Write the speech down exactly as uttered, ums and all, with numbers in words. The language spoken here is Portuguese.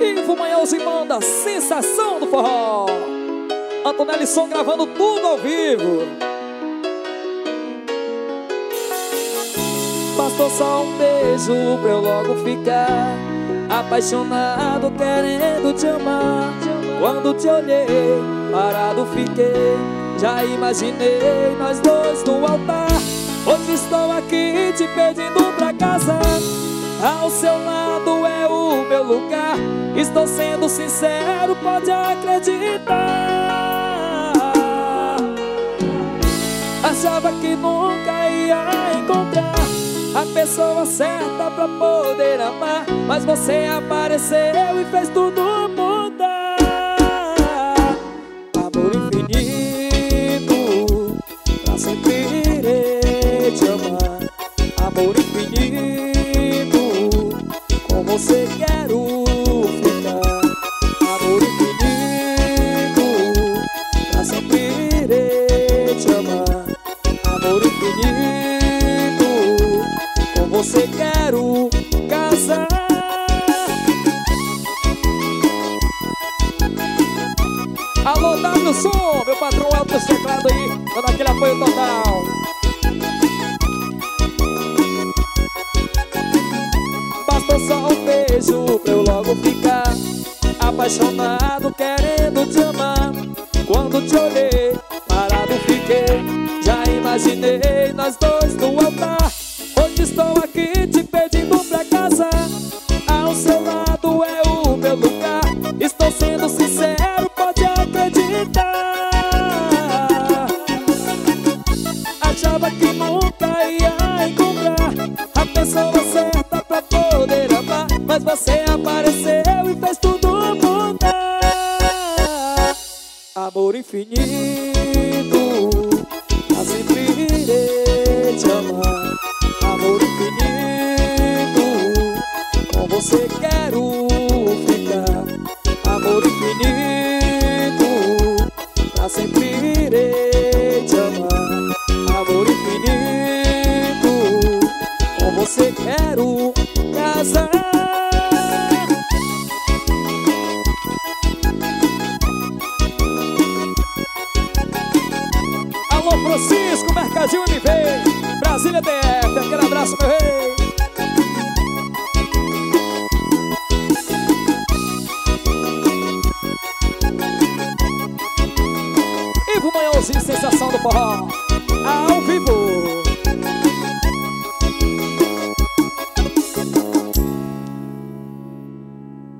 Ivo Manhãozinho manda sensação do forró. Antonelli Som gravando tudo ao vivo. Bastou só um beijo pra eu logo ficar apaixonado, querendo te amar. Quando te olhei, parado fiquei. Já imaginei nós dois no altar. Hoje estou aqui te pedindo pra casar. Ao seu lado é o meu lugar. Estou sendo sincero, pode acreditar. Achava que nunca ia encontrar a pessoa certa pra poder amar, mas você apareceu e fez tudo mudar. Amor infinito, pra sempre irei te amar. Amor infinito, com você quero ficar. Amor infinito, pra sempre irei te amar. Amor infinito, com você quero casar. Alô, W Som, meu patrão alto dos teclados aí, dando aquele apoio total. Bastou só um beijo pra eu logo ficar apaixonado, querendo te amar. Quando te olhei, parado fiquei. Já imaginei nós dois no altar. Hoje estou aqui te pedindo pra casar. Ao seu lado é o meu lugar. Estou sendo sincero, pode acreditar. Achava que nunca ia encontrar a pessoa certa pra poder amar, mas você apareceu e fez tudo mudar. Amor infinito, pra sempre irei te amar. Amor infinito, com você quero ficar. Amor infinito, pra sempre irei te amar. Amor infinito, com você quero casar. Alô, Francisco, Mercadinho M V, Brasília D F, aquele abraço, meu rei. Ivo Manhãozinho, sensação do forró.